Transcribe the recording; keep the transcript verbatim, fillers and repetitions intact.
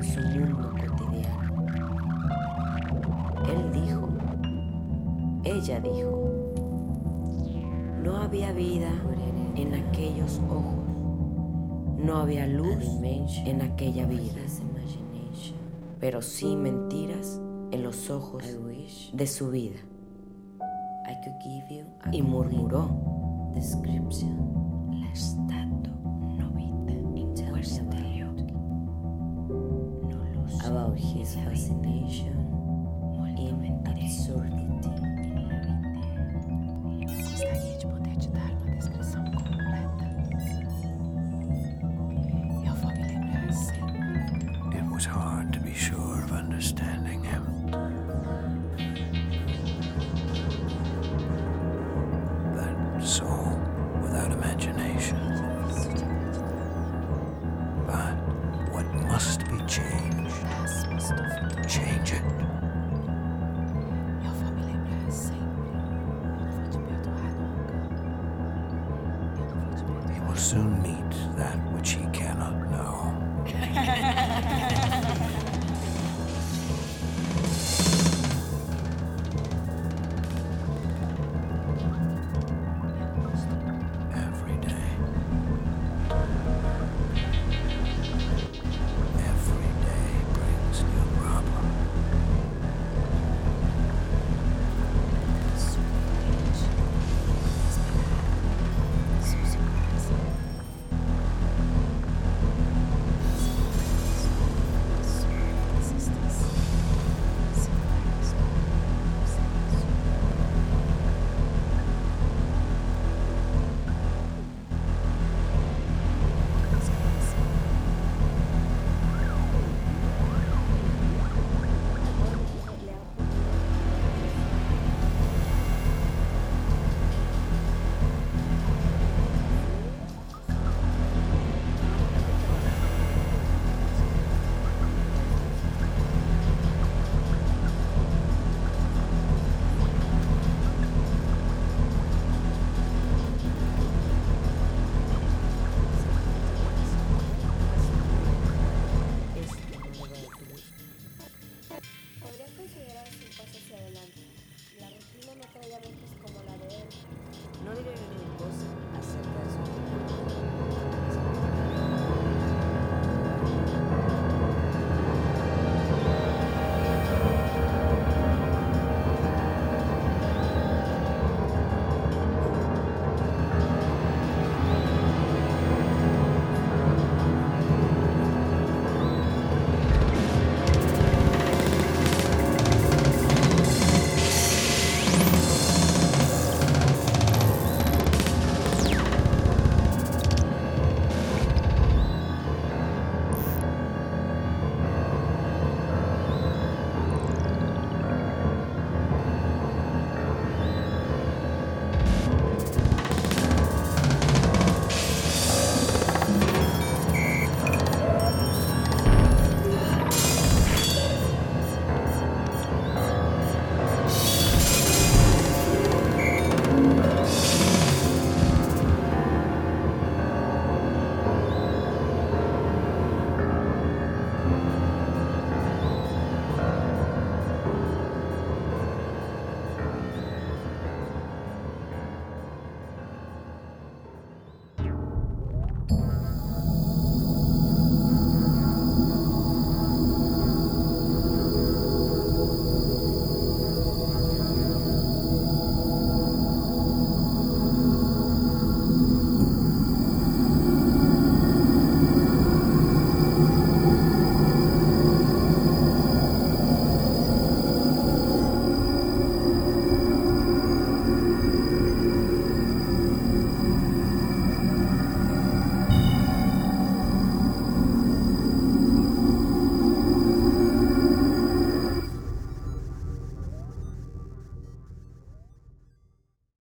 su mundo cotidiano. Él dijo, ella dijo, no había vida en aquellos ojos, no había luz en aquella vida, pero sí mentiras en los ojos de su vida. Y murmuró, about his fascination in absurdity. Gostaria de poder te dar uma descrição completa. Eu vou me lembrar sempre. It was hard to be sure of understanding him. That soul without imagination. But what must be changed? Change it. Eu vou me lembrar sempre. Eu não vou te perdoar nunca. Eu não vou te perdoar. He will soon meet that which he cannot know.